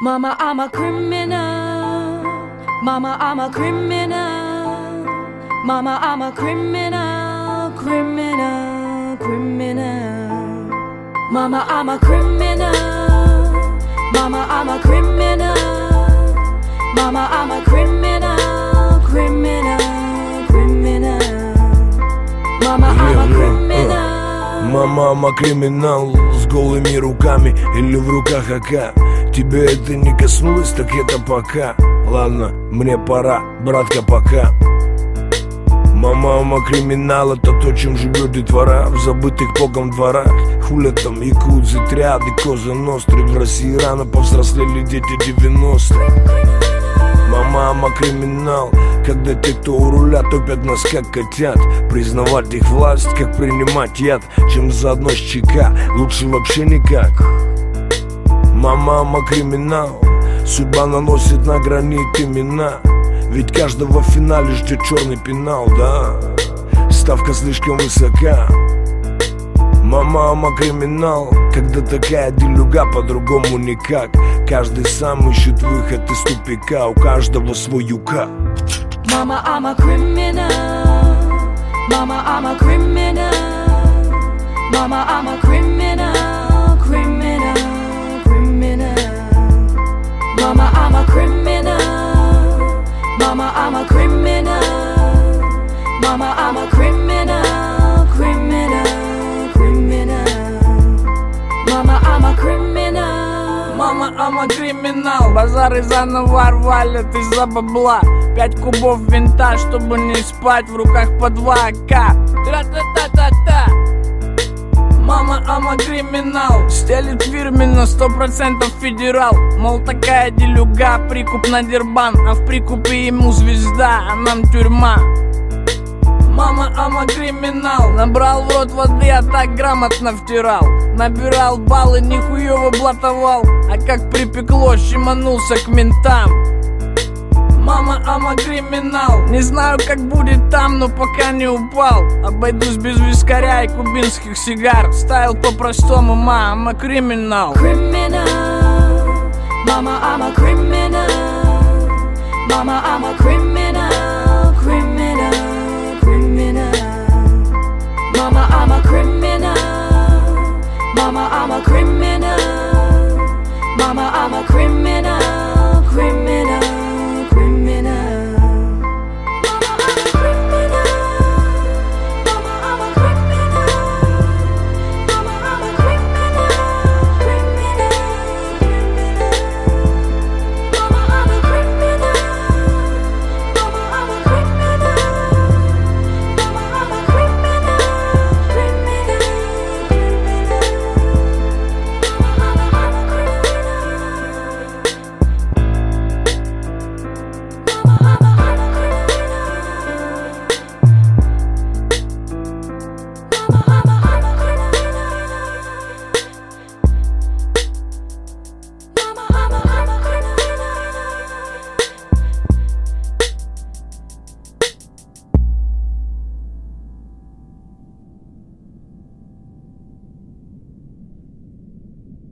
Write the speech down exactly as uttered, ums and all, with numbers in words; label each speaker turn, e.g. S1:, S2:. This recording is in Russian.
S1: Mama, I'm a criminal. Mama, I'm a criminal. Mama, I'm a criminal, criminal, criminal. Mama, I'm a criminal. Mama, I'm a criminal. Mama, I'm a criminal, criminal, criminal. Mama, I'm a criminal.
S2: Мама, I'm криминал с голыми руками или в руках А К. Тебе это не коснулось, так это пока. Ладно, мне пора, братка, пока. Мама, I'm криминал, это то, чем живет детвора в забытых богом дворах. Хуля там якудзы, триады, коза ностры. В России рано повзрослели дети девяностых. Мама, I'm криминал, когда те, кто у руля, топят нас как котят. Признавать их власть, как принимать яд, чем заодно с ЧК, лучше вообще никак. Мама, I'm криминал, судьба наносит на гранит имена. Ведь каждого в финале ждет черный пенал, да, ставка слишком высока. Мама, I'm криминал, когда такая делюга, по-другому никак. Каждый сам ищет выход из тупика, у каждого свой юка.
S1: Mama, I'm a criminal. Mama, I'm a criminal. Mama, I'm a criminal, criminal, criminal. Mama, I'm a criminal. Mama, I'm a criminal. Mama, I'm a criminal, criminal, criminal. Mama, I'm a criminal.
S3: Мама, I'm криминал. Базары заново рвалят из-за бабла. Пять кубов винта, чтобы не спать. В руках по два А К. Тра-та-та-та-та. Мама, I'm криминал. Стелит фирменно, сто процентов федерал. Мол, такая делюга, прикуп на дербан. А в прикупе ему звезда, а нам тюрьма. Мама, I'm криминал. Набрал в рот воды, а так грамотно втирал. Набирал баллы, нихуёво блатовал. А как припекло, щеманулся к ментам. Мама, I'm криминал. Не знаю, как будет там, но пока не упал. Обойдусь без вискаря и кубинских сигар. Стайл по-простому, ма, I'm криминал.
S1: Criminal. Mama, I'm a criminal. Mama, I'm a criminal.